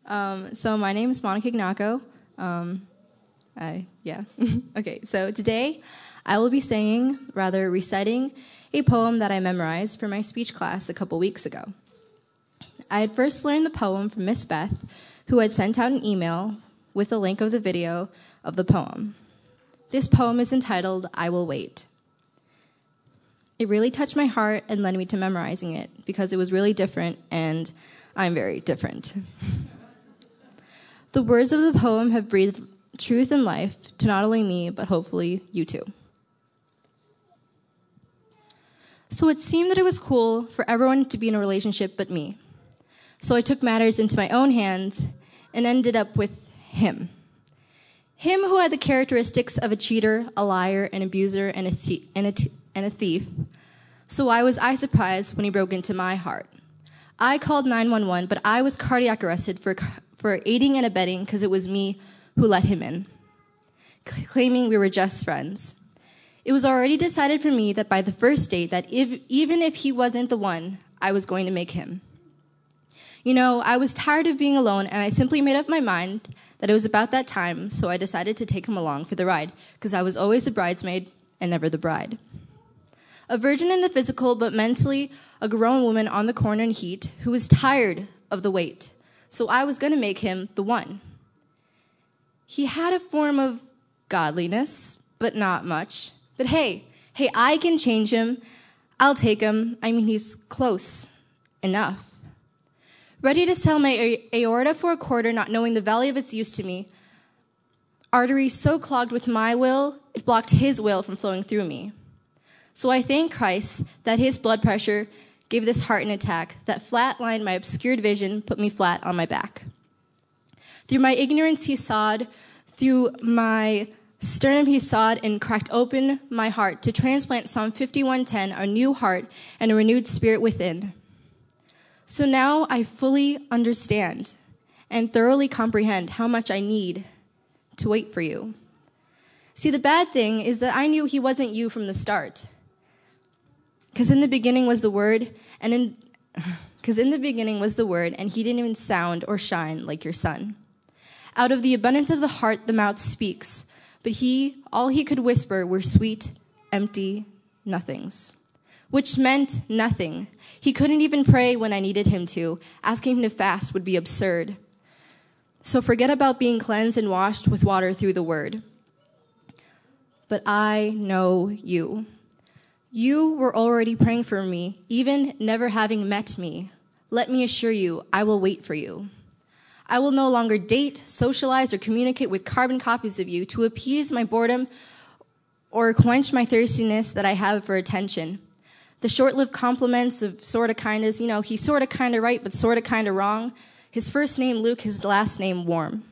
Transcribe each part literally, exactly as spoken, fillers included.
Um, so my name is Monica Ignacco. Um, I, yeah. Okay, so today I will be saying, rather reciting, a poem that I memorized for my speech class a couple weeks ago. I had first learned the poem from Miss Beth, who had sent out an email with a link of the video of the poem. This poem is entitled, I Will Wait. It really touched my heart and led me to memorizing it because it was really different, and I'm very different. The words of the poem have breathed truth and life to not only me, but hopefully you too. So it seemed that it was cool for everyone to be in a relationship but me. So I took matters into my own hands and ended up with him. Him who had the characteristics of a cheater, a liar, an abuser, and a, th- and a, t- and a thief. So why was I surprised when he broke into my heart? I called nine one one, but I was cardiac arrested for, for aiding and abetting because it was me who let him in, c- claiming we were just friends. It was already decided for me that by the first date that if, even if he wasn't the one, I was going to make him. You know, I was tired of being alone, and I simply made up my mind that it was about that time, so I decided to take him along for the ride, because I was always the bridesmaid and never the bride. A virgin in the physical, but mentally a grown woman on the corner in heat who was tired of the wait, so I was going to make him the one. He had a form of godliness, but not much. But hey, hey, I can change him. I'll take him. I mean, he's close enough. Ready to sell my aorta for a quarter, not knowing the value of its use to me. Arteries so clogged with my will, it blocked his will from flowing through me. So I thank Christ that his blood pressure gave this heart an attack that flatlined my obscured vision, put me flat on my back. Through my ignorance he sawed, through my sternum he sawed and cracked open my heart to transplant Psalm fifty-one ten, a new heart and a renewed spirit within. So now I fully understand and thoroughly comprehend how much I need to wait for you. See, the bad thing is that I knew he wasn't you from the start. Because in the beginning was the Word, and in because in the beginning was the Word, and he didn't even sound or shine like your son. Out of the abundance of the heart, the mouth speaks, but he, all he could whisper were sweet, empty nothings, which meant nothing. He couldn't even pray when I needed him to. Asking him to fast would be absurd. So forget about being cleansed and washed with water through the Word. But I know you. You were already praying for me, even never having met me. Let me assure you, I will wait for you. I will no longer date, socialize, or communicate with carbon copies of you to appease my boredom or quench my thirstiness that I have for attention. The short-lived compliments of sorta kindness, you know, he's sorta kinda right, but sorta kinda wrong. His first name Luke, his last name Warm.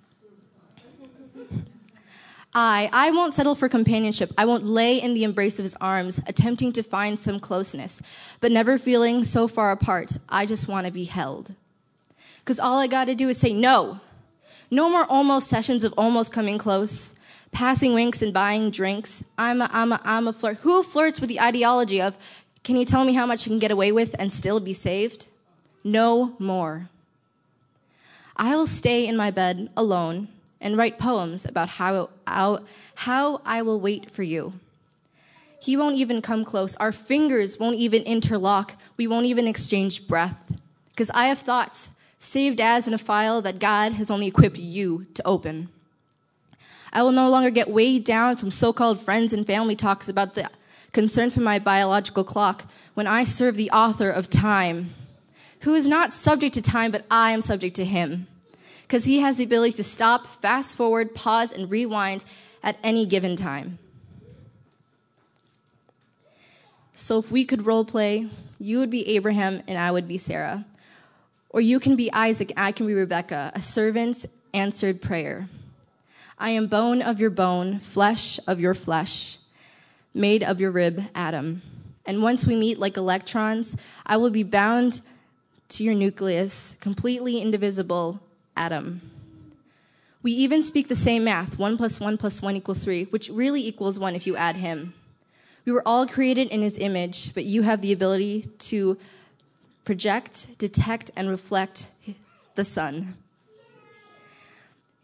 I, I won't settle for companionship. I won't lay in the embrace of his arms, attempting to find some closeness, but never feeling so far apart. I just want to be held. Because all I got to do is say no. No more almost sessions of almost coming close, passing winks and buying drinks. I'm a, I'm a, I'm a flirt. Who flirts with the ideology of, can you tell me how much you can get away with and still be saved? No more. I'll stay in my bed alone and write poems about how, how, how I will wait for you. He won't even come close. Our fingers won't even interlock. We won't even exchange breath. Because I have thoughts saved as in a file that God has only equipped you to open. I will no longer get weighed down from so-called friends and family talks about the concern for my biological clock when I serve the author of time, who is not subject to time, but I am subject to him. Because he has the ability to stop, fast forward, pause, and rewind at any given time. So if we could role play, you would be Abraham and I would be Sarah. Or you can be Isaac and I can be Rebecca, a servant's answered prayer. I am bone of your bone, flesh of your flesh, made of your rib, Adam. And once we meet like electrons, I will be bound to your nucleus, completely indivisible, Atom. We even speak the same math, one plus one plus one equals three, which really equals one if you add him. We were all created in his image, but you have the ability to project, detect, and reflect the sun.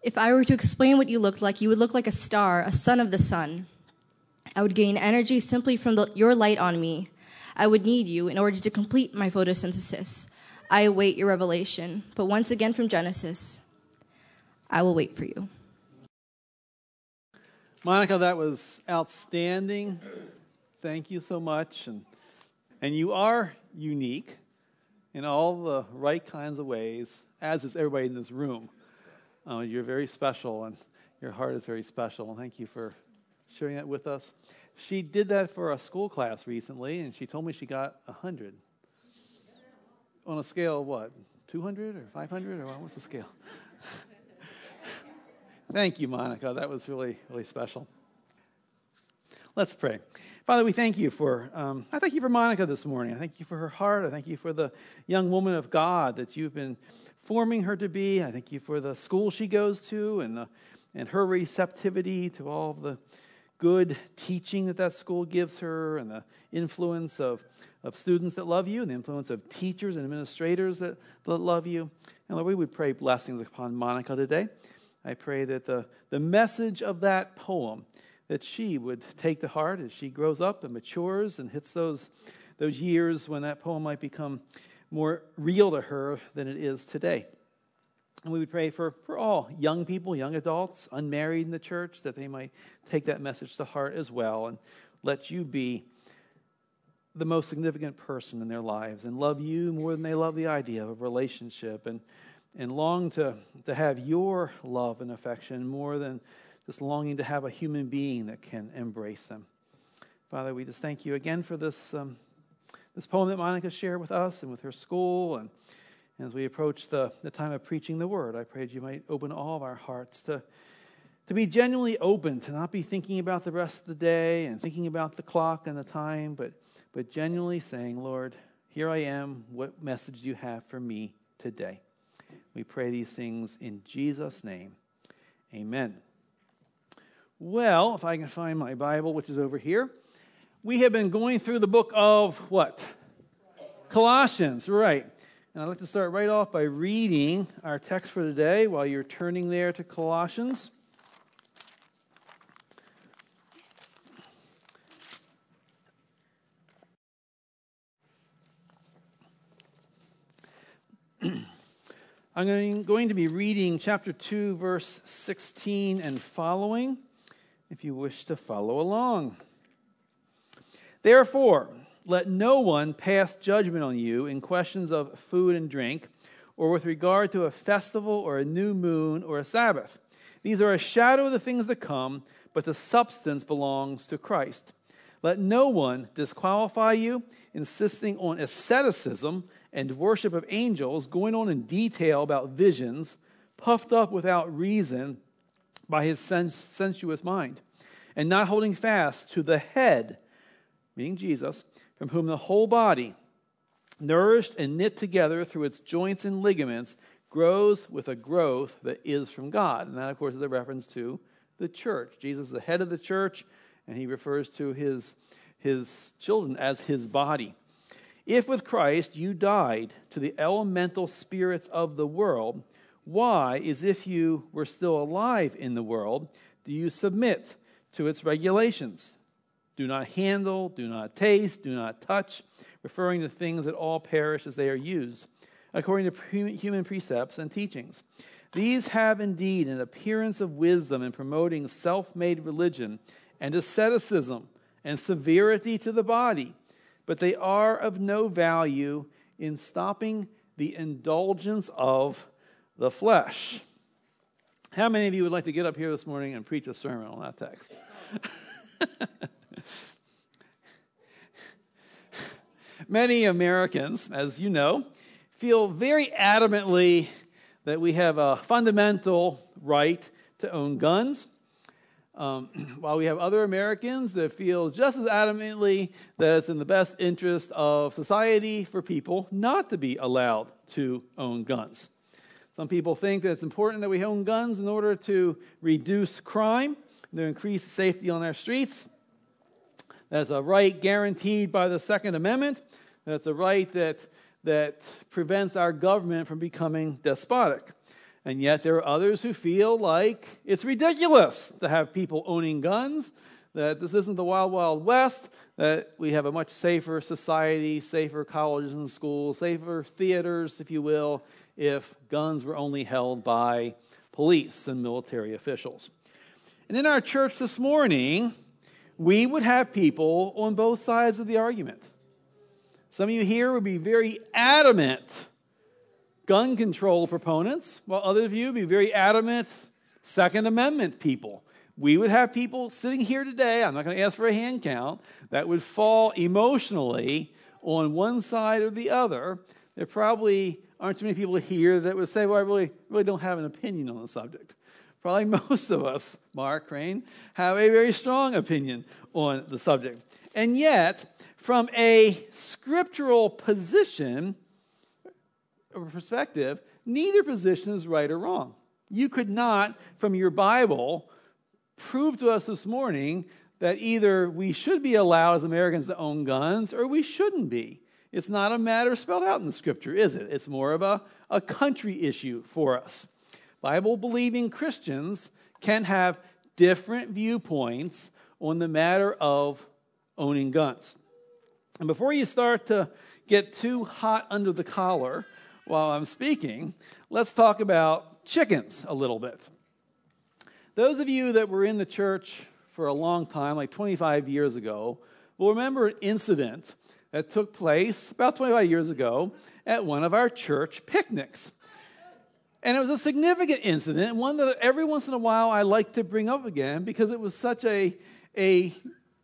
If I were to explain what you looked like, you would look like a star, a son of the sun. I would gain energy simply from the, your light on me. I would need you in order to complete my photosynthesis. I await your revelation. But once again from Genesis, I will wait for you. Monica, that was outstanding. Thank you so much. And, and you are unique in all the right kinds of ways, as is everybody in this room. Uh, you're very special, and your heart is very special. Thank you for sharing that with us. She did that for a school class recently, and she told me she got one hundred. On a scale of what, two hundred or five hundred, or what was the scale? Thank you, Monica. That was really, really special. Let's pray. Father, we thank you for, um, I thank you for Monica this morning. I thank you for her heart. I thank you for the young woman of God that you've been forming her to be. I thank you for the school she goes to and the, and her receptivity to all of the good teaching that that school gives her, and the influence of, of students that love you, and the influence of teachers and administrators that, that love you. And Lord, we would pray blessings upon Monica today. I pray that the, the message of that poem, that she would take to heart as she grows up and matures and hits those, those years when that poem might become more real to her than it is today. And we would pray for, for all young people, young adults, unmarried in the church, that they might take that message to heart as well and let you be the most significant person in their lives and love you more than they love the idea of a relationship, and, and long to, to have your love and affection more than just longing to have a human being that can embrace them. Father, we just thank you again for this um, this poem that Monica shared with us and with her school. And as we approach the, the time of preaching the word, I pray that you might open all of our hearts to, to be genuinely open, to not be thinking about the rest of the day and thinking about the clock and the time, but, but genuinely saying, Lord, here I am. What message do you have for me today? We pray these things in Jesus' name. Amen. Well, if I can find my Bible, which is over here. We have been going through the book of what? Colossians, right. And I'd like to start right off by reading our text for today while you're turning there to Colossians. I'm going, going to be reading chapter two, verse sixteen and following, if you wish to follow along. Therefore, let no one pass judgment on you in questions of food and drink, or with regard to a festival or a new moon or a Sabbath. These are a shadow of the things to come, but the substance belongs to Christ. Let no one disqualify you, insisting on asceticism and worship of angels, going on in detail about visions, puffed up without reason by his sens- sensuous mind, and not holding fast to the head, meaning Jesus, from whom the whole body, nourished and knit together through its joints and ligaments, grows with a growth that is from God. And that, of course, is a reference to the church. Jesus is the head of the church, and he refers to his, his children as his body. If with Christ you died to the elemental spirits of the world, why, as if you were still alive in the world, do you submit to its regulations? Do not handle, do not taste, do not touch, referring to things that all perish as they are used, according to human precepts and teachings. These have indeed an appearance of wisdom in promoting self-made religion and asceticism and severity to the body, but they are of no value in stopping the indulgence of the flesh. How many of you would like to get up here this morning and preach a sermon on that text? Many Americans, as you know, feel very adamantly that we have a fundamental right to own guns, um, while we have other Americans that feel just as adamantly that it's in the best interest of society for people not to be allowed to own guns. Some people think that it's important that we own guns in order to reduce crime, to increase safety on our streets. That's a right guaranteed by the Second Amendment. That's a right that, that prevents our government from becoming despotic. And yet there are others who feel like it's ridiculous to have people owning guns, that this isn't the wild, wild west, that we have a much safer society, safer colleges and schools, safer theaters, if you will, if guns were only held by police and military officials. And in our church this morning, we would have people on both sides of the argument. Some of you here would be very adamant gun control proponents, while others of you would be very adamant Second Amendment people. We would have people sitting here today, I'm not going to ask for a hand count, that would fall emotionally on one side or the other. There probably aren't too many people here that would say, well, I really, really don't have an opinion on the subject. Probably most of us, Mark Crane, have a very strong opinion on the subject. And yet, from a scriptural position or perspective, neither position is right or wrong. You could not, from your Bible, prove to us this morning that either we should be allowed as Americans to own guns or we shouldn't be. It's not a matter spelled out in the Scripture, is it? It's more of a, a country issue for us. Bible-believing Christians can have different viewpoints on the matter of owning guns. And before you start to get too hot under the collar while I'm speaking, let's talk about chickens a little bit. Those of you that were in the church for a long time, like twenty-five years ago, will remember an incident that took place about twenty-five years ago at one of our church picnics. And it was a significant incident, one that every once in a while I like to bring up again because it was such a, a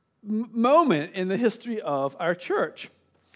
moment in the history of our church.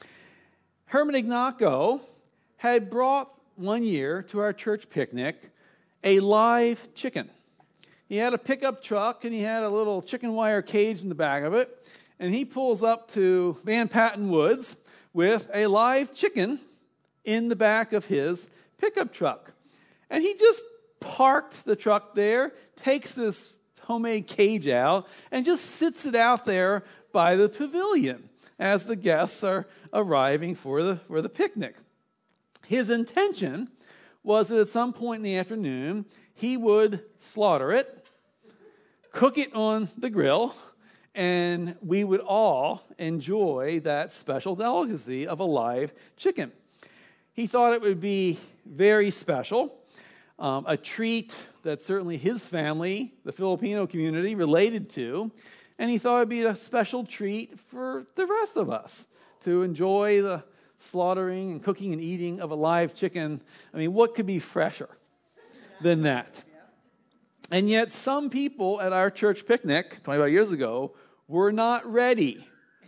Herman Ignaco had brought one year to our church picnic a live chicken. He had a pickup truck and he had a little chicken wire cage in the back of it. And he pulls up to Van Patten Woods with a live chicken in the back of his pickup truck. And he just parked the truck there, takes this homemade cage out, and just sits it out there by the pavilion as the guests are arriving for the, for the picnic. His intention was that at some point in the afternoon, he would slaughter it, cook it on the grill, and we would all enjoy that special delicacy of a live chicken. He thought it would be very special, um, a treat that certainly his family, the Filipino community, related to, and he thought it would be a special treat for the rest of us to enjoy the slaughtering and cooking and eating of a live chicken. I mean, what could be fresher than that? And yet some people at our church picnic twenty-five years ago were not ready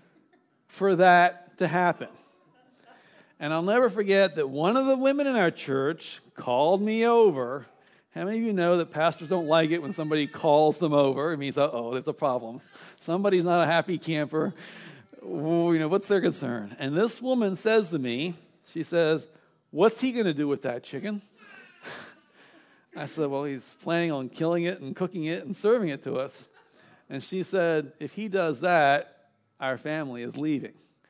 for that to happen. And I'll never forget that one of the women in our church called me over. How many of you know that pastors don't like it when somebody calls them over? It means, uh-oh, there's a problem. Somebody's not a happy camper. Ooh, you know, what's their concern? And this woman says to me, she says, what's he going to do with that chicken? I said, well, he's planning on killing it and cooking it and serving it to us. And she said, if he does that, our family is leaving.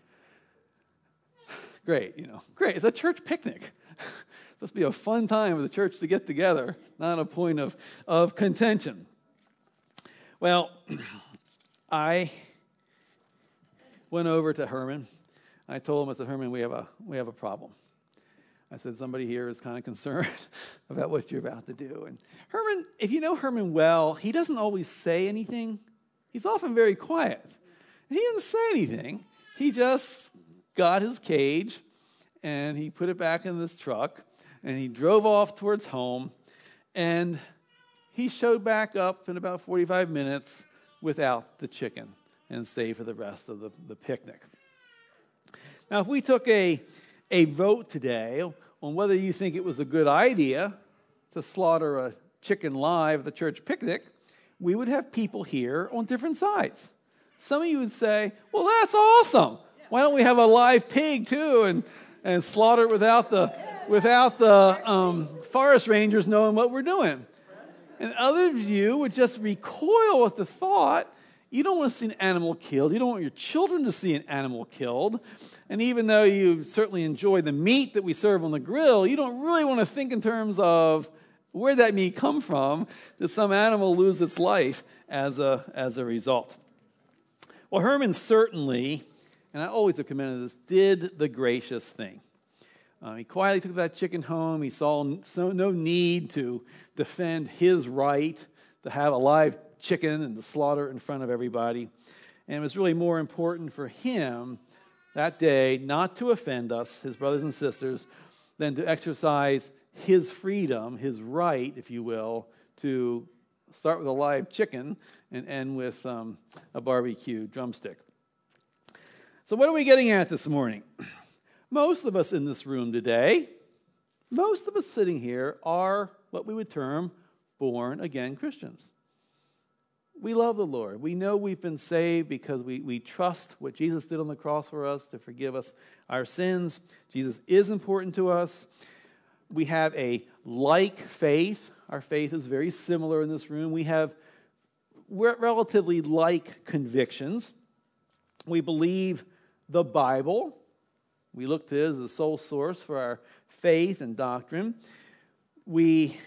Great, you know, great. It's a church picnic. It's supposed to be a fun time for the church to get together, not a point of, of contention. Well, I went over to Herman. I told him, I said, Herman, we have a we have a problem. I said, somebody here is kind of concerned about what you're about to do. And Herman, if you know Herman well, he doesn't always say anything. He's often very quiet. He didn't say anything. He just got his cage, and he put it back in this truck, and he drove off towards home, and he showed back up in about forty-five minutes without the chicken and stayed for the rest of the, the picnic. Now, if we took a, a vote today on whether you think it was a good idea to slaughter a chicken live at the church picnic, we would have people here on different sides. Some of you would say, well, that's awesome. Why don't we have a live pig too and, and slaughter it without the, without the um, forest rangers knowing what we're doing? And others of you would just recoil at the thought, you don't want to see an animal killed. You don't want your children to see an animal killed. And even though you certainly enjoy the meat that we serve on the grill, you don't really want to think in terms of Where'd that meat come from? Did some animal lose its life as a, as a result? Well, Herman certainly, and I always have commended this, did the gracious thing. Uh, he quietly took that chicken home. He saw so, no need to defend his right to have a live chicken and to slaughter it in front of everybody. And it was really more important for him that day not to offend us, his brothers and sisters, than to exercise his freedom, his right, if you will, to start with a live chicken and end with um, a barbecue drumstick. So what are we getting at this morning? Most of us in this room today, most of us sitting here are what we would term born-again Christians. We love the Lord. We know we've been saved because we, we trust what Jesus did on the cross for us to forgive us our sins. Jesus is important to us. We have a like faith. Our faith is very similar in this room. We have relatively like convictions. We believe the Bible. We look to it as the sole source for our faith and doctrine. We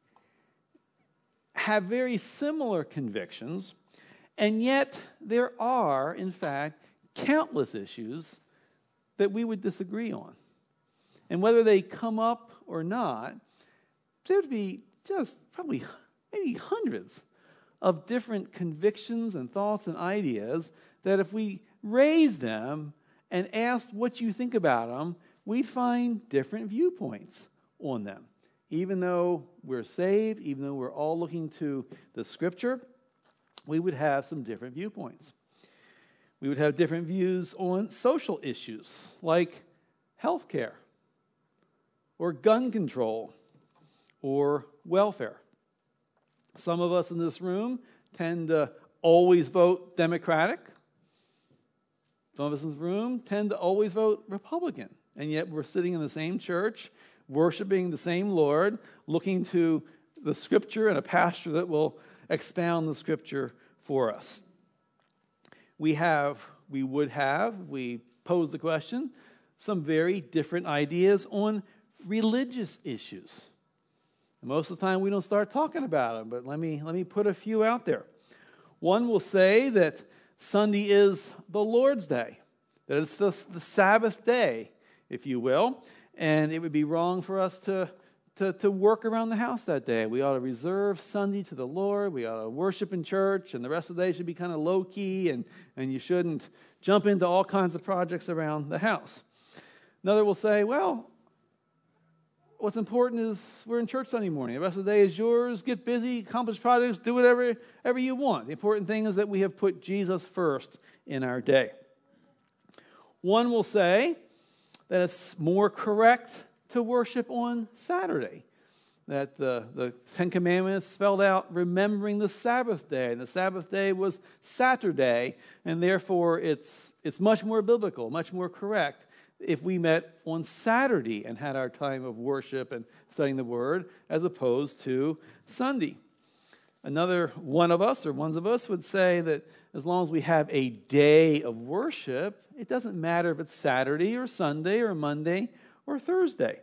have very similar convictions, and yet there are, in fact, countless issues that we would disagree on. And whether they come up or not, there would be just probably maybe hundreds of different convictions and thoughts and ideas that if we raised them and asked what you think about them, we'd find different viewpoints on them. Even though we're saved, even though we're all looking to the Scripture, we would have some different viewpoints. We would have different views on social issues like health care, or gun control, or welfare. Some of us in this room tend to always vote Democratic. Some of us in this room tend to always vote Republican. And yet we're sitting in the same church, worshiping the same Lord, looking to the Scripture and a pastor that will expound the Scripture for us. We have, we would have, we pose the question, some very different ideas on religious issues. And most of the time we don't start talking about them, but let me, let me put a few out there. One will say that Sunday is the Lord's Day, that it's the, the Sabbath day, if you will, and it would be wrong for us to, to, to work around the house that day. We ought to reserve Sunday to the Lord. We ought to worship in church, and the rest of the day should be kind of low-key, and, and you shouldn't jump into all kinds of projects around the house. Another will say, well, what's important is we're in church Sunday morning. The rest of the day is yours. Get busy, accomplish projects, do whatever, whatever you want. The important thing is that we have put Jesus first in our day. One will say that it's more correct to worship on Saturday, that the, the Ten Commandments spelled out remembering the Sabbath day, and the Sabbath day was Saturday, and therefore it's it's much more biblical, much more correct if we met on Saturday and had our time of worship and studying the Word as opposed to Sunday. Another one of us or ones of us would say that as long as we have a day of worship, it doesn't matter if it's Saturday or Sunday or Monday or Thursday.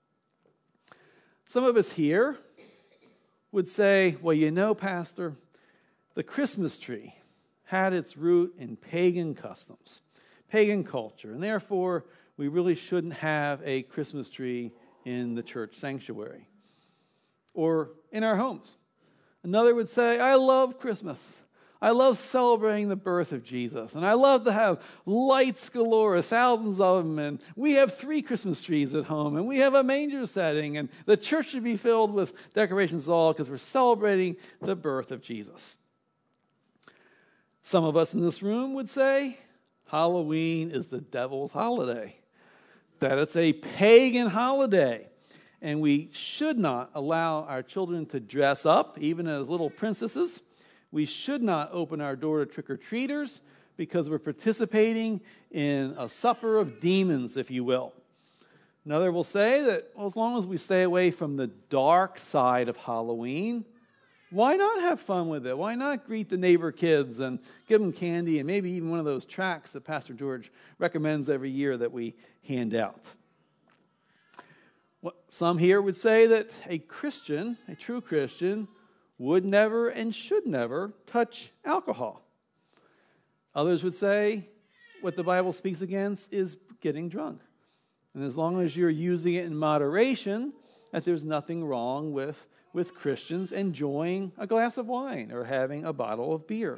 Some of us here would say, well, you know, Pastor, the Christmas tree had its root in pagan customs, pagan culture, and therefore we really shouldn't have a Christmas tree in the church sanctuary or in our homes. Another would say, I love Christmas. I love celebrating the birth of Jesus, and I love to have lights galore, thousands of them, and we have three Christmas trees at home, and we have a manger setting, and the church should be filled with decorations all because we're celebrating the birth of Jesus. Some of us in this room would say, Halloween is the devil's holiday, that it's a pagan holiday, and we should not allow our children to dress up, even as little princesses. We should not open our door to trick-or-treaters because we're participating in a supper of demons, if you will. Another will say that well, as long as we stay away from the dark side of Halloween, why not have fun with it? Why not greet the neighbor kids and give them candy and maybe even one of those tracts that Pastor George recommends every year that we hand out? What some here would say that a Christian, a true Christian, would never and should never touch alcohol. Others would say what the Bible speaks against is getting drunk. And as long as you're using it in moderation, that there's nothing wrong with, with Christians enjoying a glass of wine or having a bottle of beer.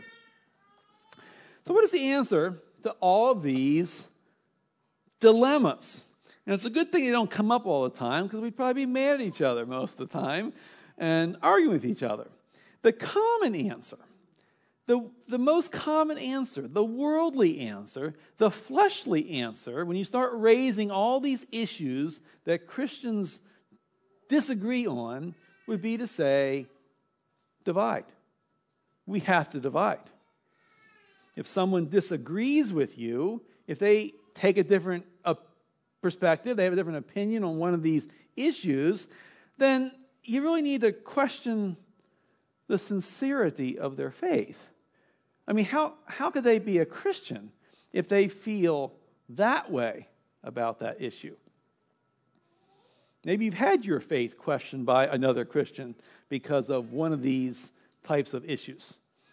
So what is the answer to all of these dilemmas? And it's a good thing they don't come up all the time, because we'd probably be mad at each other most of the time and arguing with each other. The common answer, the, the most common answer, the worldly answer, the fleshly answer, when you start raising all these issues that Christians disagree on, would be to say, divide. We have to divide. If someone disagrees with you, if they take a different uh, perspective, they have a different opinion on one of these issues, then you really need to question the sincerity of their faith. I mean, how, how could they be a Christian if they feel that way about that issue? Maybe you've had your faith questioned by another Christian because of one of these types of issues.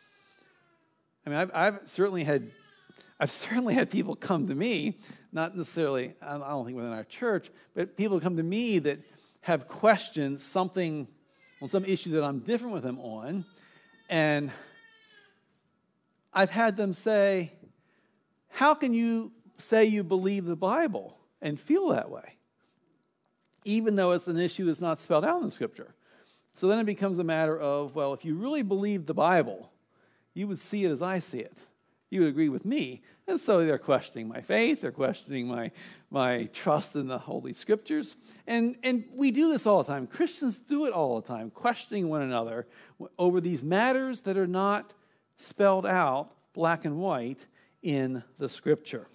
I mean, I've, I've certainly had, I've certainly had people come to me, not necessarily, I don't think within our church, but people come to me that have questioned something on some issue that I'm different with them on, and I've had them say, how can you say you believe the Bible and feel that way, even though it's an issue that's not spelled out in the Scripture? So then it becomes a matter of, well, if you really believe the Bible, you would see it as I see it. You would agree with me. And so they're questioning my faith. They're questioning my, my trust in the Holy Scriptures. And, and we do this all the time. Christians do it all the time, questioning one another over these matters that are not spelled out black and white in the Scripture.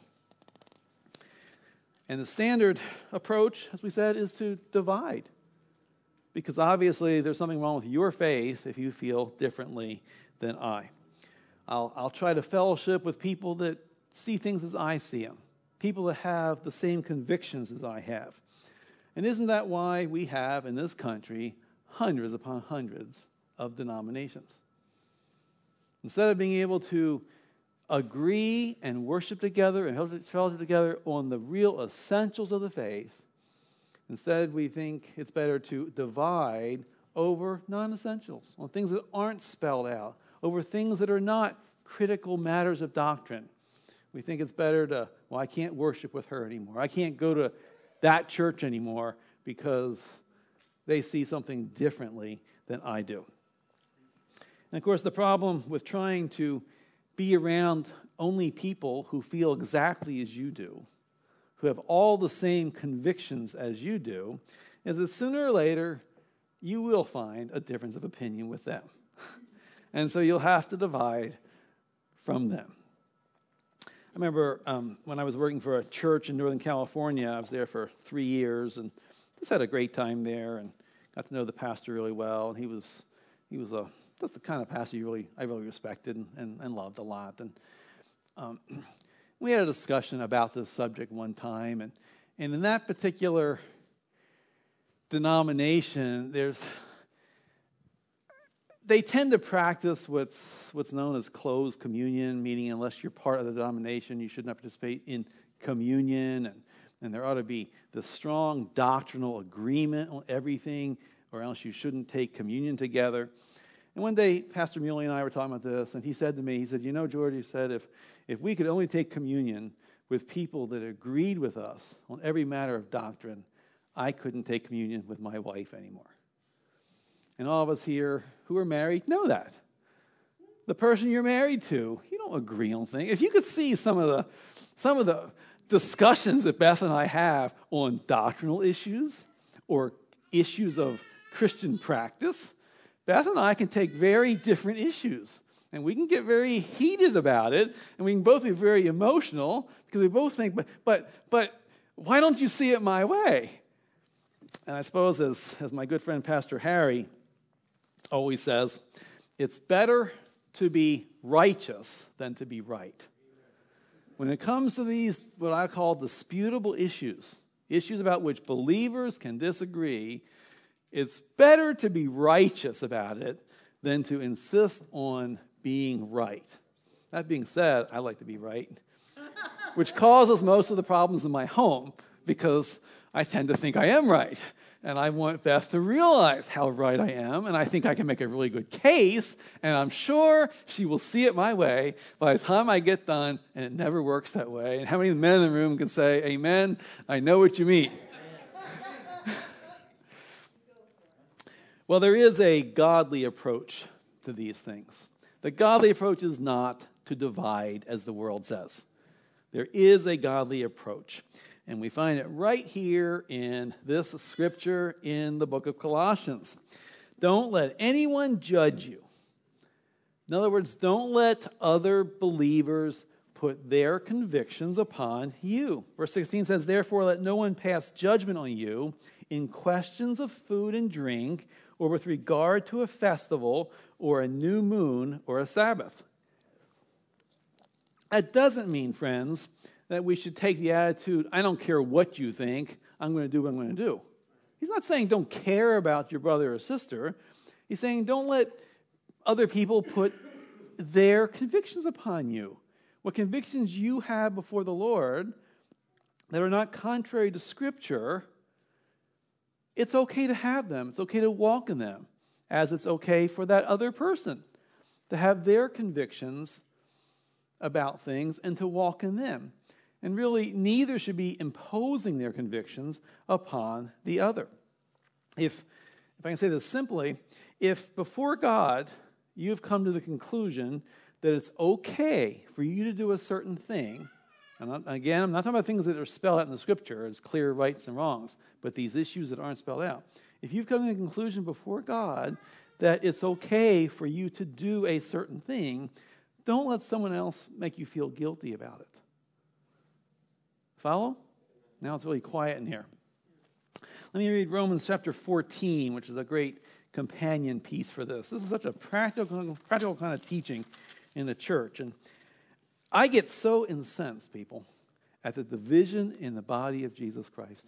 And the standard approach, as we said, is to divide. Because obviously there's something wrong with your faith if you feel differently than I. I'll, I'll try to fellowship with people that see things as I see them, people that have the same convictions as I have. And isn't that why we have in this country hundreds upon hundreds of denominations? Instead of being able to agree and worship together and fellowship together on the real essentials of the faith, instead we think it's better to divide over non-essentials, on things that aren't spelled out, over things that are not critical matters of doctrine. We think it's better to, well, I can't worship with her anymore. I can't go to that church anymore because they see something differently than I do. And of course, the problem with trying to be around only people who feel exactly as you do, who have all the same convictions as you do, is that sooner or later, you will find a difference of opinion with them. And so you'll have to divide from them. I remember um, when I was working for a church in Northern California, I was there for three years and just had a great time there and got to know the pastor really well. And he was he was a that's the kind of pastor you really I really respected and, and, and loved a lot. And um, we had a discussion about this subject one time, and and in that particular denomination, there's they tend to practice what's what's known as closed communion, meaning unless you're part of the denomination, you should not participate in communion, and, and there ought to be the strong doctrinal agreement on everything, or else you shouldn't take communion together. And one day, Pastor Muley and I were talking about this, and he said to me, he said, you know, George, he said, if, if we could only take communion with people that agreed with us on every matter of doctrine, I couldn't take communion with my wife anymore. And all of us here who are married know that. The person you're married to, you don't agree on things. If you could see some of the some of the discussions that Beth and I have on doctrinal issues or issues of Christian practice, Beth and I can take very different issues. And we can get very heated about it, and we can both be very emotional because we both think, but but but why don't you see it my way? And I suppose as, as my good friend Pastor Harry always says, it's better to be righteous than to be right. When it comes to these, what I call disputable issues issues about which believers can disagree, it's better to be righteous about it than to insist on being right. That being said, I like to be right, which causes most of the problems in my home because I tend to think I am right. And I want Beth to realize how right I am, and I think I can make a really good case, and I'm sure she will see it my way by the time I get done, and it never works that way. And how many men in the room can say, amen, I know what you mean. Well, there is a godly approach to these things. The godly approach is not to divide, as the world says. There is a godly approach. And we find it right here in this scripture in the book of Colossians. Don't let anyone judge you. In other words, don't let other believers put their convictions upon you. Verse sixteen says, therefore let no one pass judgment on you in questions of food and drink, or with regard to a festival, or a new moon, or a Sabbath. That doesn't mean, friends, that we should take the attitude, I don't care what you think, I'm going to do what I'm going to do. He's not saying don't care about your brother or sister. He's saying don't let other people put their convictions upon you. What convictions you have before the Lord that are not contrary to Scripture, it's okay to have them. It's okay to walk in them, as it's okay for that other person to have their convictions about things and to walk in them. And really, neither should be imposing their convictions upon the other. If, if I can say this simply, if before God you've come to the conclusion that it's okay for you to do a certain thing, and I'm not, again, I'm not talking about things that are spelled out in the Scripture as clear rights and wrongs, but these issues that aren't spelled out. If you've come to the conclusion before God that it's okay for you to do a certain thing, don't let someone else make you feel guilty about it. Follow? Now it's really quiet in here. Let me read Romans chapter fourteen, which is a great companion piece for this. This is such a practical, practical kind of teaching in the church. And I get so incensed, people, at the division in the body of Jesus Christ.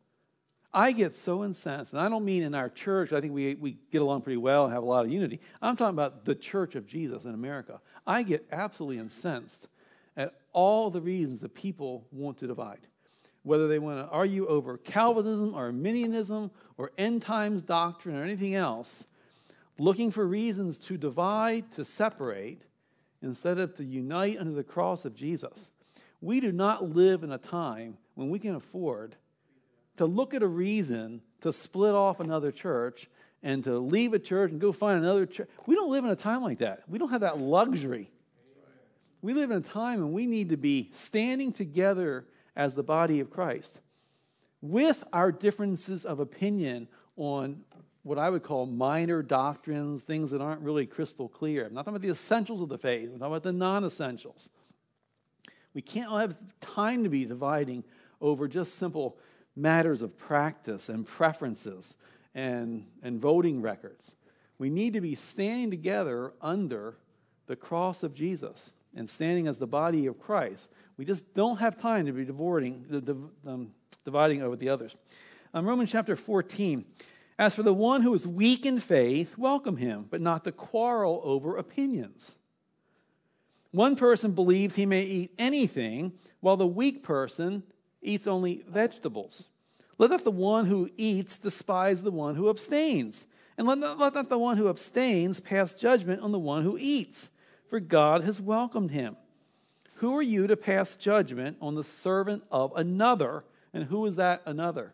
I get so incensed, and I don't mean in our church. I think we, we get along pretty well and have a lot of unity. I'm talking about the church of Jesus in America. I get absolutely incensed at all the reasons that people want to divide. Whether they want to argue over Calvinism or Arminianism or end times doctrine or anything else, looking for reasons to divide, to separate, instead of to unite under the cross of Jesus. We do not live in a time when we can afford to look at a reason to split off another church and to leave a church and go find another church. We don't live in a time like that. We don't have that luxury. We live in a time when we need to be standing together as the body of Christ with our differences of opinion on what I would call minor doctrines, things that aren't really crystal clear. I'm not talking about the essentials of the faith. I'm talking about the non-essentials. We can't have time to be dividing over just simple matters of practice and preferences and, and voting records. We need to be standing together under the cross of Jesus and standing as the body of Christ. We just don't have time to be dividing, um, dividing over the others. Um, Romans chapter fourteen. As for the one who is weak in faith, welcome him, but not to quarrel over opinions. One person believes he may eat anything, while the weak person eats only vegetables. Let not the one who eats despise the one who abstains, and let not, let not the one who abstains pass judgment on the one who eats, for God has welcomed him. Who are you to pass judgment on the servant of another? And who is that another?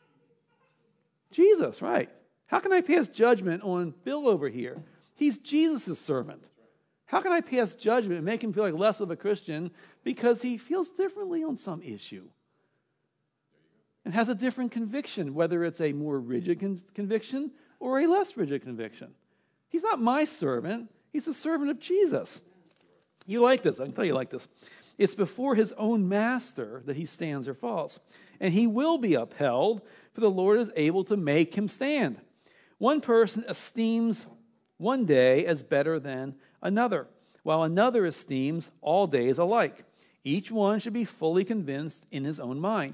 Jesus, right. How can I pass judgment on Bill over here? He's Jesus' servant. How can I pass judgment and make him feel like less of a Christian because he feels differently on some issue and has a different conviction, whether it's a more rigid con- conviction or a less rigid conviction? He's not my servant. He's a servant of Jesus. You like this. I can tell you like this. It's before his own master that he stands or falls. And he will be upheld, for the Lord is able to make him stand. One person esteems one day as better than another, while another esteems all days alike. Each one should be fully convinced in his own mind.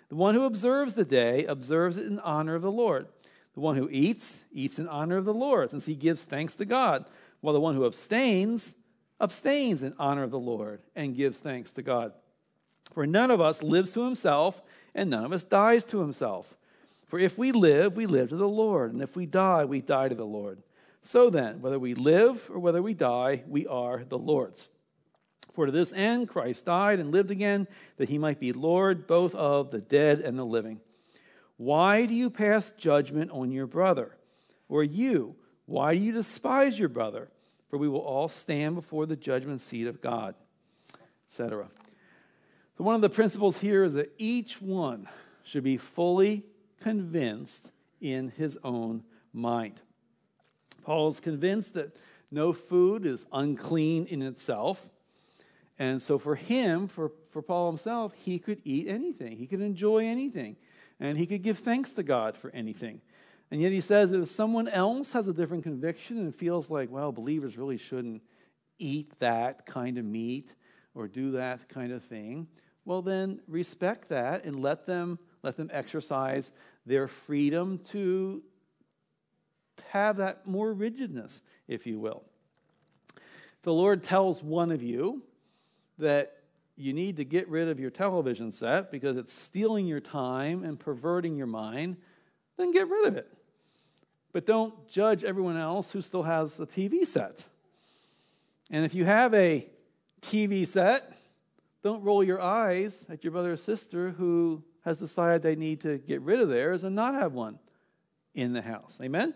The one who observes the day observes it in honor of the Lord. The one who eats, eats in honor of the Lord, since he gives thanks to God, while the one who abstains, abstains in honor of the Lord and gives thanks to God. For none of us lives to himself, and none of us dies to himself. For if we live, we live to the Lord, and if we die, we die to the Lord. So then, whether we live or whether we die, we are the Lord's. For to this end Christ died and lived again, that he might be Lord both of the dead and the living. Why do you pass judgment on your brother? Or you, why do you despise your brother? For we will all stand before the judgment seat of God, et cetera. So one of the principles here is that each one should be fully convinced in his own mind. Paul is convinced that no food is unclean in itself. And so for him, for, for Paul himself, he could eat anything. He could enjoy anything. And he could give thanks to God for anything. And yet he says that if someone else has a different conviction and feels like, well, believers really shouldn't eat that kind of meat or do that kind of thing, well then respect that and let them let them exercise their freedom to have that more rigidness, if you will. The Lord tells one of you that you need to get rid of your television set because it's stealing your time and perverting your mind, then get rid of it. But don't judge everyone else who still has a T V set. And if you have a T V set, don't roll your eyes at your brother or sister who has decided they need to get rid of theirs and not have one in the house. Amen?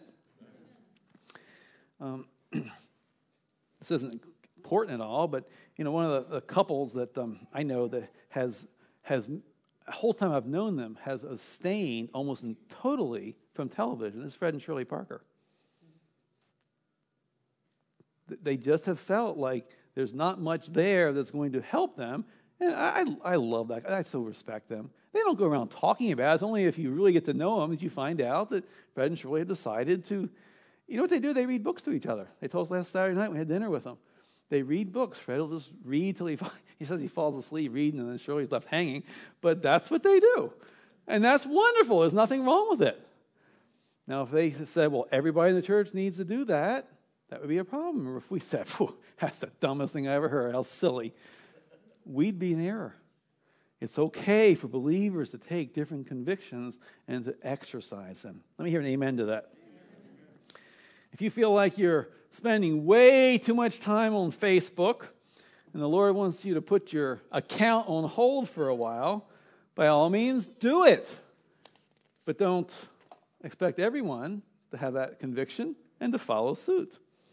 Um, this isn't important at all, but you know, one of the, the couples that um, I know that has has the whole time I've known them has abstained almost totally from television is Fred and Shirley Parker. They just have felt like there's not much there that's going to help them, and I I love that. I so respect them. They don't go around talking about it. It's only if you really get to know them that you find out that Fred and Shirley have decided to. You know what they do? They read books to each other. They told us last Saturday night we had dinner with them. They read books. Fred will just read till he he says he falls asleep reading, and then Shirley's left hanging. But that's what they do, and that's wonderful. There's nothing wrong with it. Now, if they said, "Well, everybody in the church needs to do that," that would be a problem. Or if we said, "That's the dumbest thing I ever heard. How silly," we'd be in error. It's okay for believers to take different convictions and to exercise them. Let me hear an amen to that. If you feel like you're spending way too much time on Facebook and the Lord wants you to put your account on hold for a while, by all means, do it. But don't expect everyone to have that conviction and to follow suit.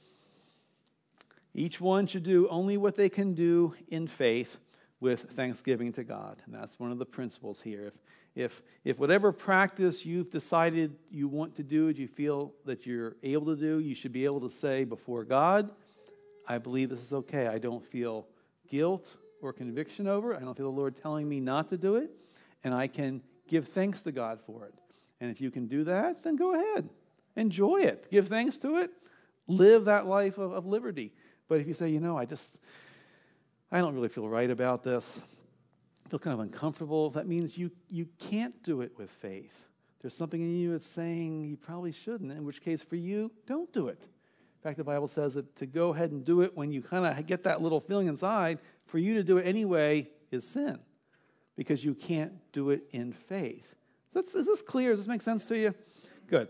Each one should do only what they can do in faith with thanksgiving to God. And that's one of the principles here. If If if whatever practice you've decided you want to do, you feel that you're able to do, you should be able to say before God, I believe this is okay. I don't feel guilt or conviction over it. I don't feel the Lord telling me not to do it. And I can give thanks to God for it. And if you can do that, then go ahead. Enjoy it. Give thanks to it. Live that life of, of liberty. But if you say, you know, I just, I don't really feel right about this, feel kind of uncomfortable, that means you you can't do it with faith. There's something in you that's saying you probably shouldn't, in which case for you, don't do it. In fact, the Bible says that to go ahead and do it when you kind of get that little feeling inside, for you to do it anyway is sin, because you can't do it in faith. Is this, is this clear? Does this make sense to you? Good.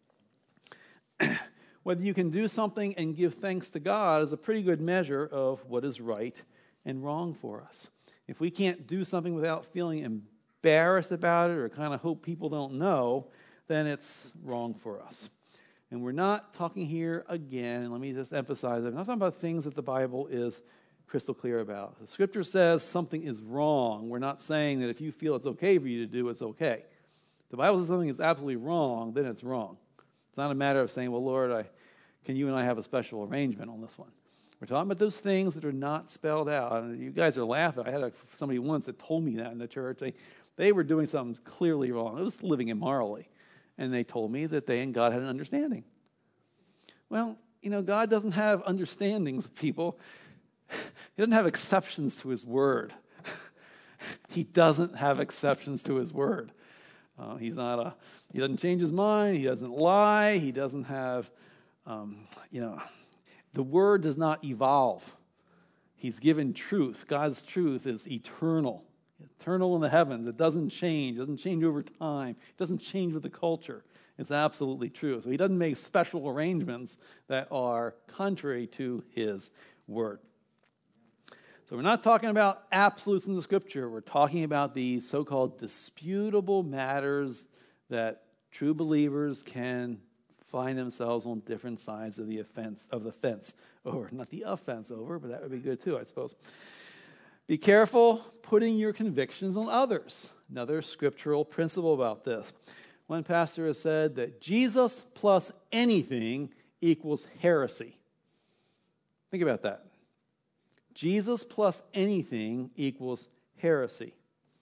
Whether you can do something and give thanks to God is a pretty good measure of what is right and wrong for us. If we can't do something without feeling embarrassed about it or kind of hope people don't know, then it's wrong for us. And we're not talking here again, and let me just emphasize it, I'm not talking about things that the Bible is crystal clear about. The Scripture says something is wrong. We're not saying that if you feel it's okay for you to do, it's okay. If the Bible says something is absolutely wrong, then it's wrong. It's not a matter of saying, well, Lord, I, can you and I have a special arrangement on this one? We're talking about those things that are not spelled out. You guys are laughing. I had a, somebody once that told me that in the church. They, they were doing something clearly wrong. It was living immorally. And they told me that they and God had an understanding. Well, you know, God doesn't have understandings of people. He doesn't have exceptions to his word. He doesn't have exceptions to his word. Uh, he's not a, he doesn't change his mind. He doesn't lie. He doesn't have, um, you know, the word does not evolve. He's given truth. God's truth is eternal, eternal in the heavens. It doesn't change. It doesn't change over time. It doesn't change with the culture. It's absolutely true. So he doesn't make special arrangements that are contrary to his word. So we're not talking about absolutes in the scripture. We're talking about these so-called disputable matters that true believers can find themselves on different sides of the offense of the fence over. Not the offense over, but that would be good too, I suppose. Be careful putting your convictions on others. Another scriptural principle about this. One pastor has said that Jesus plus anything equals heresy. Think about that. Jesus plus anything equals heresy.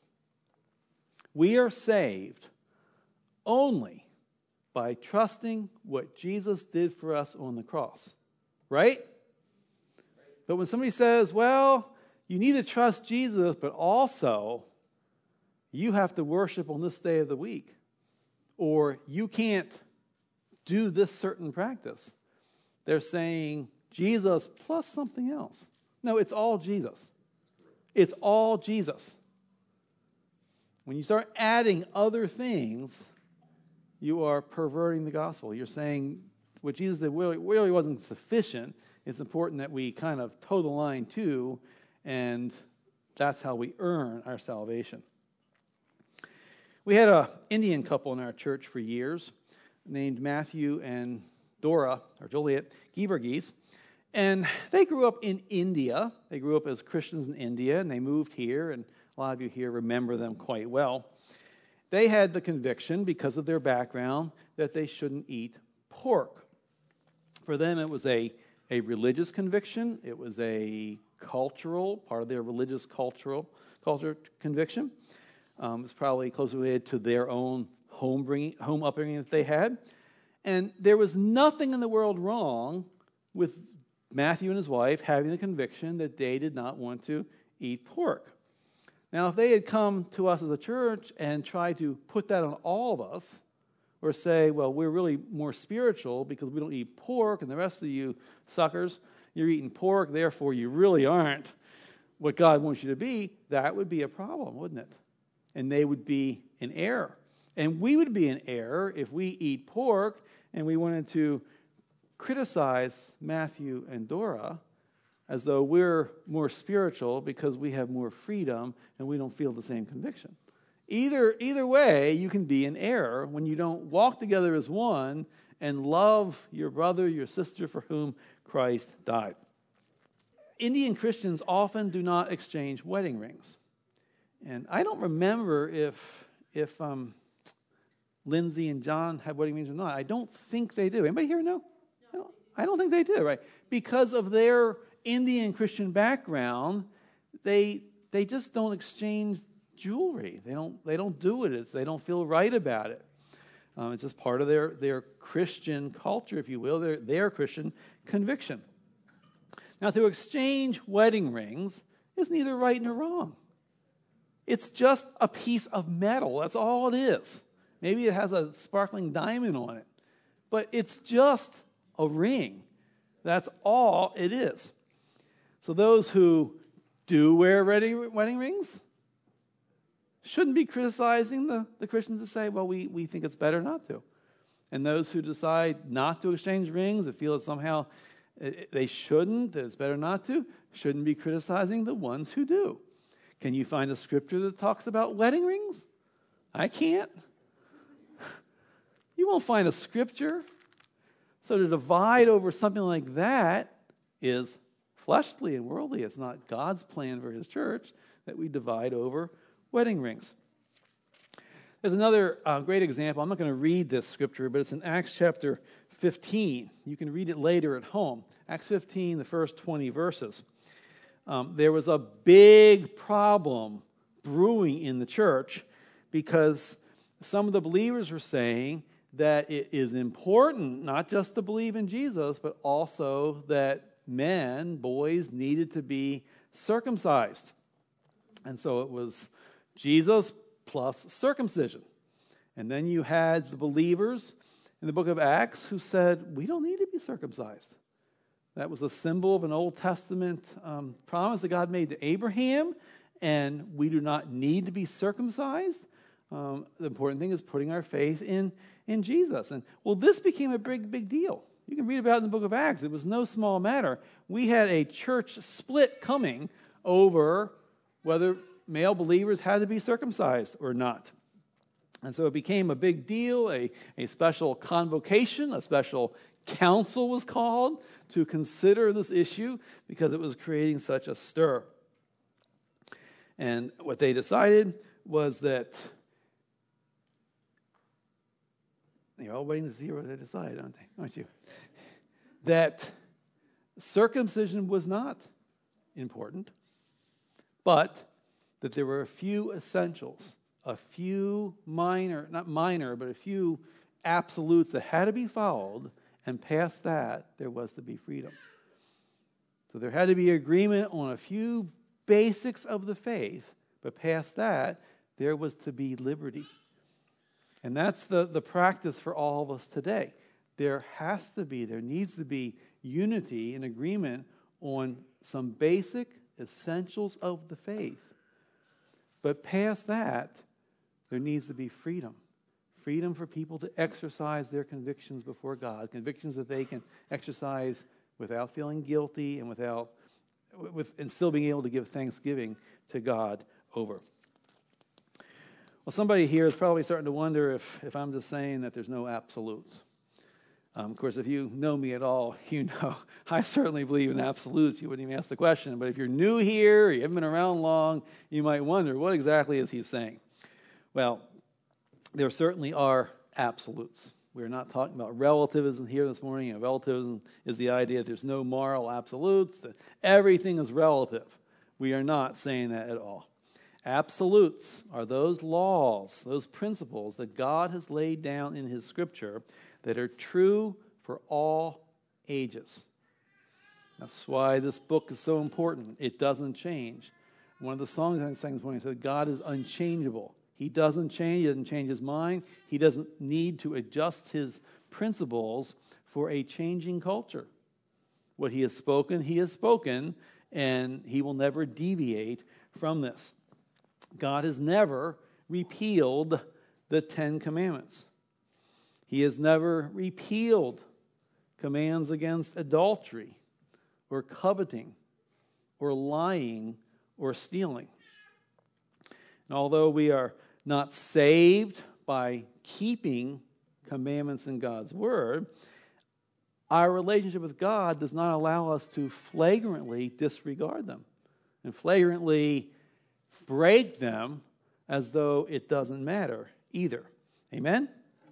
We are saved only by trusting what Jesus did for us on the cross. Right? But when somebody says, well, you need to trust Jesus, but also you have to worship on this day of the week, or you can't do this certain practice, they're saying Jesus plus something else. No, it's all Jesus. It's all Jesus. When you start adding other things, you are perverting the gospel. You're saying what Jesus did really, really wasn't sufficient. It's important that we kind of toe the line too, and that's how we earn our salvation. We had an Indian couple in our church for years named Matthew and Dora, or Juliet Geebergees. And they grew up in India. They grew up as Christians in India, and they moved here, and a lot of you here remember them quite well. They had the conviction, because of their background, that they shouldn't eat pork. For them, it was a, a religious conviction. It was a cultural, part of their religious cultural culture conviction. Um, it's probably closely related to their own home, bringing, home upbringing that they had. And there was nothing in the world wrong with Matthew and his wife having the conviction that they did not want to eat pork. Now, if they had come to us as a church and tried to put that on all of us, or say, well, we're really more spiritual because we don't eat pork, and the rest of you suckers, you're eating pork, therefore you really aren't what God wants you to be, that would be a problem, wouldn't it? And they would be in error. And we would be in error if we eat pork and we wanted to criticize Matthew and Dora as though we're more spiritual because we have more freedom and we don't feel the same conviction. Either, either way, you can be in error when you don't walk together as one and love your brother, your sister for whom Christ died. Indian Christians often do not exchange wedding rings. And I don't remember if, if um, Lindsay and John had wedding rings or not. I don't think they do. Anybody here know? I don't, I don't think they do, right? Because of their Indian Christian background, they they just don't exchange jewelry. They don't they don't do it. It's, they don't feel right about it. Um, it's just part of their, their Christian culture, if you will, their, their Christian conviction. Now, to exchange wedding rings is neither right nor wrong. It's just a piece of metal. That's all it is. Maybe it has a sparkling diamond on it. But it's just a ring. That's all it is. So those who do wear wedding rings shouldn't be criticizing the, the Christians to say, well, we, we think it's better not to. And those who decide not to exchange rings, that feel that somehow they shouldn't, that it's better not to, shouldn't be criticizing the ones who do. Can you find a scripture that talks about wedding rings? I can't. You won't find a scripture. So to divide over something like that is fleshly and worldly. It's not God's plan for his church that we divide over wedding rings. There's another uh, great example. I'm not going to read this scripture, but it's in Acts chapter fifteen. You can read it later at home. Acts fifteen, the first twenty verses. Um, there was a big problem brewing in the church because some of the believers were saying that it is important not just to believe in Jesus, but also that men, boys, needed to be circumcised. And so it was Jesus plus circumcision. And then you had the believers in the book of Acts who said, we don't need to be circumcised. That was a symbol of an Old Testament um, promise that God made to Abraham, and we do not need to be circumcised. Um, the important thing is putting our faith in, in Jesus. And well, this became a big, big deal. You can read about it in the book of Acts. It was no small matter. We had a church split coming over whether male believers had to be circumcised or not. And so it became a big deal. A, a special convocation, a special council was called to consider this issue because it was creating such a stir. And what they decided was that, you're all waiting to see what they decide, aren't they? Aren't you? That circumcision was not important, but that there were a few essentials, a few minor, not minor, but a few absolutes that had to be followed, and past that, there was to be freedom. So there had to be agreement on a few basics of the faith, but past that, there was to be liberty. And that's the, the practice for all of us today. There has to be, there needs to be unity and agreement on some basic essentials of the faith. But past that, there needs to be freedom. Freedom for people to exercise their convictions before God, convictions that they can exercise without feeling guilty and without, with, and still being able to give thanksgiving to God over. Well, somebody here is probably starting to wonder if, if I'm just saying that there's no absolutes. Um, of course, if you know me at all, you know I certainly believe in absolutes. You wouldn't even ask the question. But if you're new here, or you haven't been around long, you might wonder, what exactly is he saying? Well, there certainly are absolutes. We're not talking about relativism here this morning. You know, relativism is the idea that there's no moral absolutes, that everything is relative. We are not saying that at all. Absolutes are those laws, those principles that God has laid down in his scripture that are true for all ages. That's why this book is so important. It doesn't change. One of the songs I sang this morning said, God is unchangeable. He doesn't change. He doesn't change his mind. He doesn't need to adjust his principles for a changing culture. What he has spoken, he has spoken, and he will never deviate from this. God has never repealed the Ten Commandments. He has never repealed commands against adultery or coveting or lying or stealing. And although we are not saved by keeping commandments in God's word, our relationship with God does not allow us to flagrantly disregard them and flagrantly break them as though it doesn't matter either. Amen?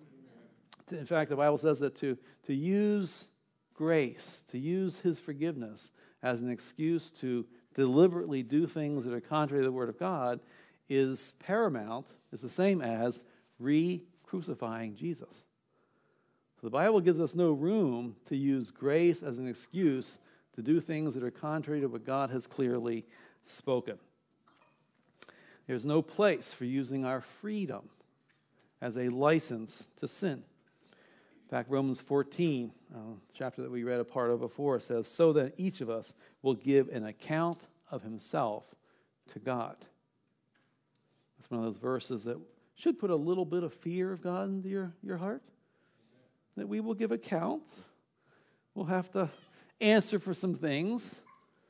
In fact, the Bible says that to, to use grace, to use his forgiveness as an excuse to deliberately do things that are contrary to the word of God is paramount, is the same as re-crucifying Jesus. So the Bible gives us no room to use grace as an excuse to do things that are contrary to what God has clearly spoken. There's no place for using our freedom as a license to sin. In fact, Romans fourteen, uh, chapter that we read a part of before, says, so that each of us will give an account of himself to God. That's one of those verses that should put a little bit of fear of God into your, your heart. That we will give account. We'll have to answer for some things.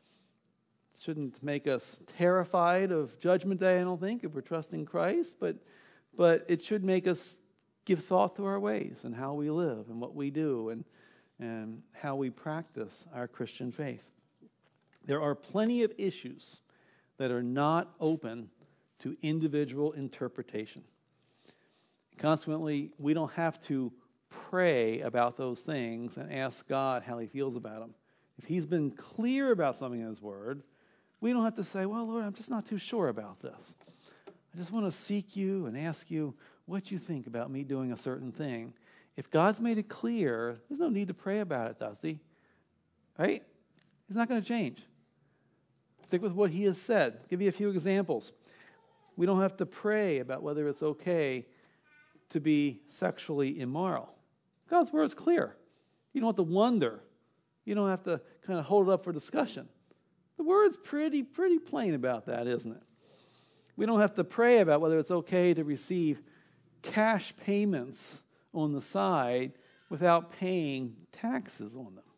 It shouldn't make us terrified of Judgment Day, I don't think, if we're trusting Christ, but but it should make us give thought to our ways and how we live and what we do and, and how we practice our Christian faith. There are plenty of issues that are not open to individual interpretation. Consequently, we don't have to pray about those things and ask God how he feels about them. If he's been clear about something in his word, we don't have to say, well, Lord, I'm just not too sure about this. I just want to seek you and ask you what you think about me doing a certain thing. If God's made it clear, there's no need to pray about it, does he? Right? He's not going to change. Stick with what he has said. I'll give you a few examples. We don't have to pray about whether it's okay to be sexually immoral. God's word is clear. You don't have to wonder. You don't have to kind of hold it up for discussion. The word's pretty, pretty plain about that, isn't it? We don't have to pray about whether it's okay to receive cash payments on the side without paying taxes on them.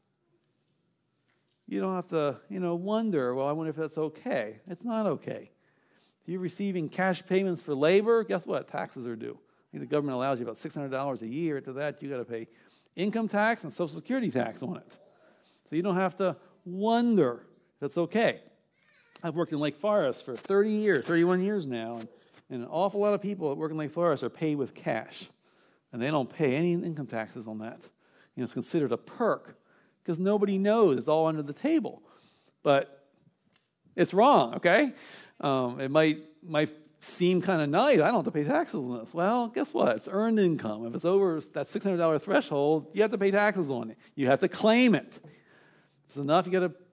You don't have to, you know, wonder, well, I wonder if that's okay. It's not okay. If you're receiving cash payments for labor, guess what? Taxes are due. I think the government allows you about six hundred dollars a year. To that, you got to pay income tax and Social Security tax on it. So you don't have to wonder if it's okay. I've worked in Lake Forest for thirty years, thirty-one years now, and, and an awful lot of people that work in Lake Forest are paid with cash, and they don't pay any income taxes on that. You know, it's considered a perk because nobody knows. It's all under the table. But it's wrong, okay? Um, it might might seem kind of nice. I don't have to pay taxes on this. Well, guess what? It's earned income. If it's over that six hundred dollars threshold, you have to pay taxes on it. You have to claim it. If it's enough, you got to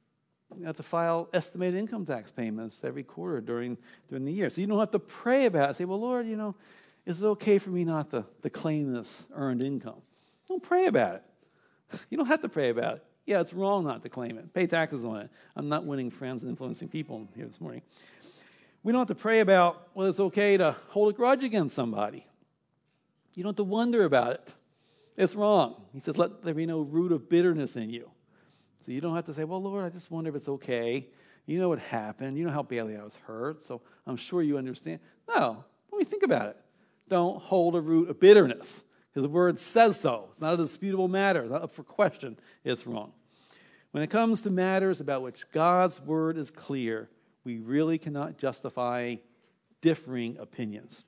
you have to file estimated income tax payments every quarter during during the year. So you don't have to pray about it. Say, well, Lord, you know, is it okay for me not to, to claim this earned income? Don't pray about it. You don't have to pray about it. Yeah, it's wrong not to claim it. Pay taxes on it. I'm not winning friends and influencing people here this morning. We don't have to pray about whether it's okay to hold a grudge against somebody. You don't have to wonder about it. It's wrong. He says, let there be no root of bitterness in you. So you don't have to say, well, Lord, I just wonder if it's okay. You know what happened. You know how badly I was hurt, so I'm sure you understand. No, let me think about it. Don't hold a root of bitterness, because the word says so. It's not a disputable matter. It's not up for question. It's wrong. When it comes to matters about which God's word is clear, we really cannot justify differing opinions.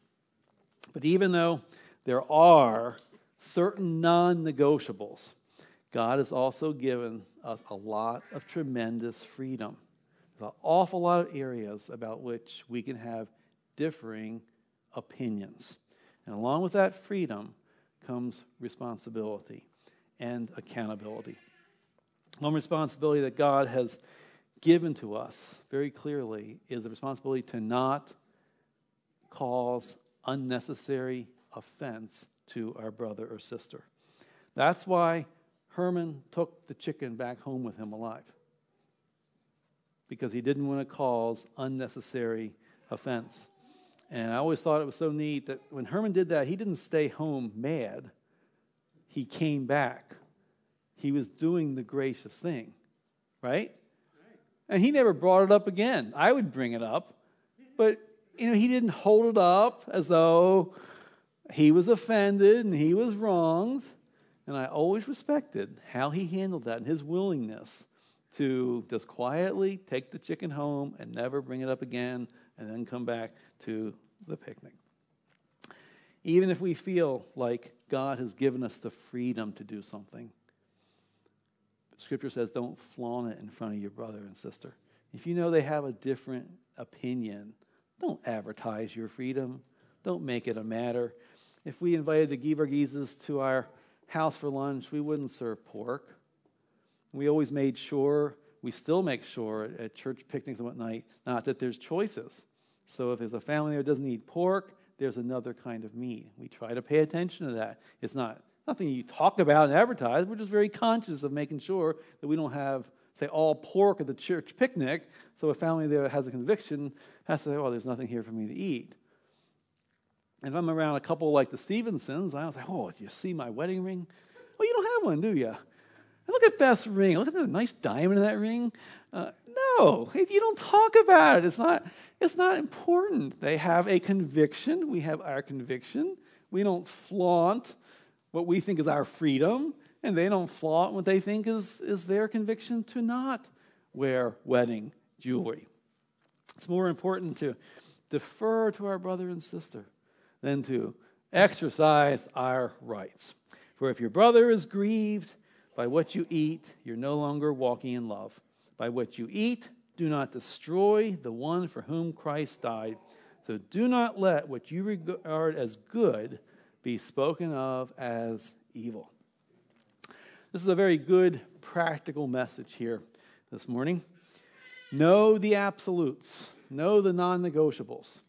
But even though there are certain non-negotiables, God has also given us a lot of tremendous freedom. There's an awful lot of areas about which we can have differing opinions. And along with that freedom comes responsibility and accountability. One responsibility that God has given to us very clearly is the responsibility to not cause unnecessary offense to our brother or sister. That's why Herman took the chicken back home with him alive, because he didn't want to cause unnecessary offense. And I always thought it was so neat that when Herman did that, he didn't stay home mad. He came back. He was doing the gracious thing, right? And he never brought it up again. I would bring it up, but you know, he didn't hold it up as though he was offended and he was wronged. And I always respected how he handled that and his willingness to just quietly take the chicken home and never bring it up again and then come back to the picnic. Even if we feel like God has given us the freedom to do something, Scripture says don't flaunt it in front of your brother and sister. If you know they have a different opinion, don't advertise your freedom. Don't make it a matter. If we invited the Givergises to our house for lunch, we wouldn't serve pork. We always made sure, we still make sure at church picnics and whatnot, not that there's choices. So if there's a family that doesn't eat pork, there's another kind of meat. We try to pay attention to that. It's not nothing you talk about and advertise. We're just very conscious of making sure that we don't have, say, all pork at the church picnic, so a family that has a conviction has to say, oh, there's nothing here for me to eat. And if I'm around a couple like the Stevensons, I was like, oh, do you see my wedding ring? Oh, you don't have one, do you? And look at Beth's ring. Look at the nice diamond in that ring. Uh, no, if you don't talk about it, it's not, it's not important. They have a conviction. We have our conviction. We don't flaunt what we think is our freedom, and they don't flaunt what they think is, is their conviction to not wear wedding jewelry. It's more important to defer to our brother and sister than to exercise our rights. For if your brother is grieved by what you eat, you're no longer walking in love. By what you eat, do not destroy the one for whom Christ died. So do not let what you regard as good be spoken of as evil. This is a very good practical message here this morning. Know the absolutes. Know the non-negotiables.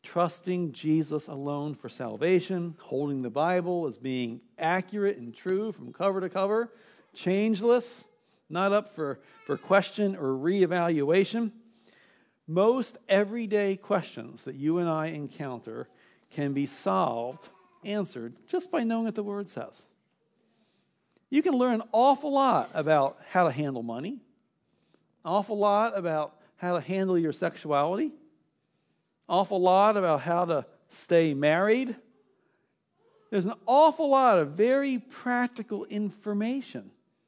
trusting Jesus alone for salvation, holding the Bible as being accurate and true from cover to cover, changeless, not up for, for question or reevaluation. Most everyday questions that you and I encounter can be solved, answered, just by knowing what the Word says. You can learn an awful lot about how to handle money, an awful lot about how to handle your sexuality, awful lot about how to stay married. There's an awful lot of very practical information.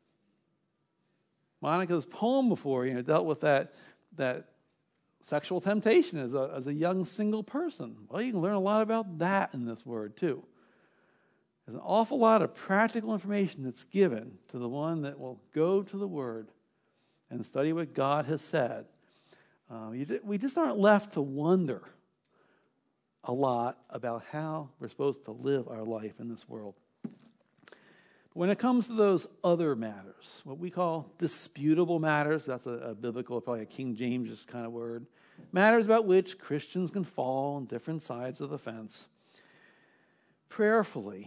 Monica's poem before, you know, dealt with that, that sexual temptation as a, as a young single person. Well, you can learn a lot about that in this word too. There's an awful lot of practical information that's given to the one that will go to the Word and study what God has said. Um, you, we just aren't left to wonder a lot about how we're supposed to live our life in this world. But when it comes to those other matters, what we call disputable matters, that's a, a biblical, probably a King James kind of word, matters about which Christians can fall on different sides of the fence, prayerfully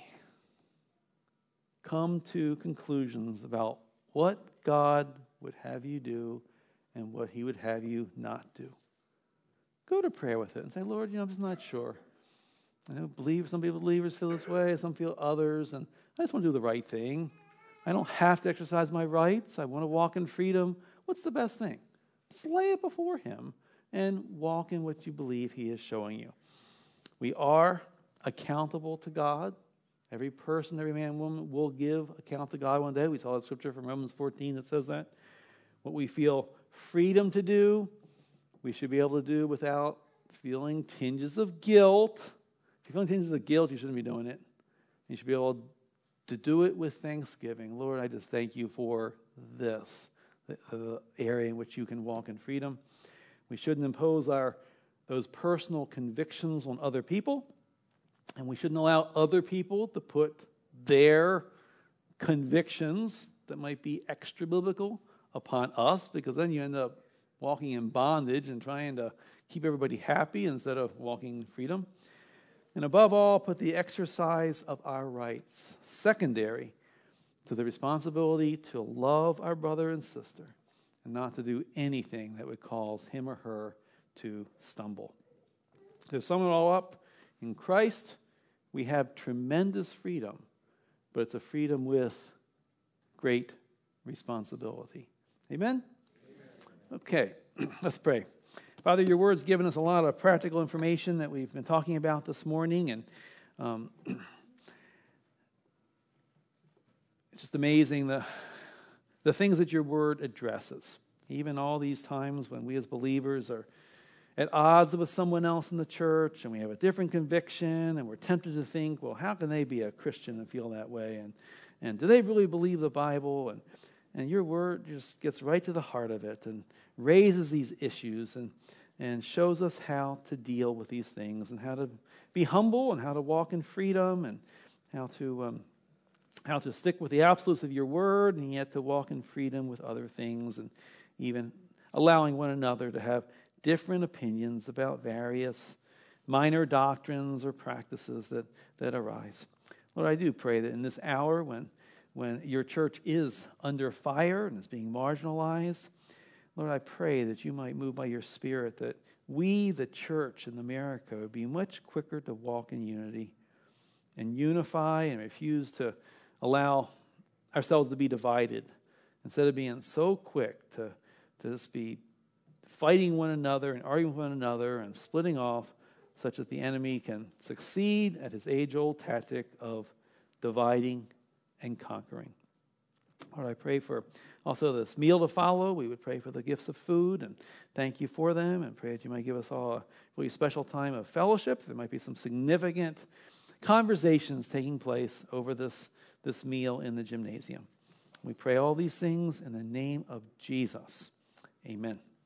come to conclusions about what God would have you do and what he would have you not do. Go to prayer with it and say, Lord, you know, I'm just not sure. I know believe, some people believers feel this way, some feel others, and I just want to do the right thing. I don't have to exercise my rights. I want to walk in freedom. What's the best thing? Just lay it before him and walk in what you believe he is showing you. We are accountable to God. Every person, every man and woman will give account to God one day. We saw that scripture from Romans fourteen that says that. What we feel freedom to do, we should be able to do without feeling tinges of guilt. If you're feeling tinges of guilt, you shouldn't be doing it. You should be able to do it with thanksgiving. Lord, I just thank you for this, the, the area in which you can walk in freedom. We shouldn't impose our those personal convictions on other people. And we shouldn't allow other people to put their convictions that might be extra biblical upon us, because then you end up walking in bondage and trying to keep everybody happy instead of walking in freedom. And above all, put the exercise of our rights secondary to the responsibility to love our brother and sister and not to do anything that would cause him or her to stumble. To sum it all up, in Christ, we have tremendous freedom, but it's a freedom with great responsibility. Amen? Amen. Okay, let's pray. Father, your word's given us a lot of practical information that we've been talking about this morning, and um, it's just amazing the, the things that your word addresses. Even all these times when we as believers are at odds with someone else in the church, and we have a different conviction, and we're tempted to think, well, how can they be a Christian and feel that way? And and do they really believe the Bible? And and your word just gets right to the heart of it and raises these issues and, and shows us how to deal with these things and how to be humble and how to walk in freedom and how to um, how to stick with the absolutes of your word and yet to walk in freedom with other things, and even allowing one another to have different opinions about various minor doctrines or practices that, that arise. Lord, I do pray that in this hour when, when your church is under fire and is being marginalized, Lord, I pray that you might move by your Spirit, that we, the church in America, would be much quicker to walk in unity and unify and refuse to allow ourselves to be divided, instead of being so quick to, to just be fighting one another and arguing with one another and splitting off, such that the enemy can succeed at his age-old tactic of dividing and conquering. Lord, I pray for also this meal to follow. We would pray for the gifts of food and thank you for them, and pray that you might give us all a really special time of fellowship. There might be some significant conversations taking place over this, this meal in the gymnasium. We pray all these things in the name of Jesus. Amen.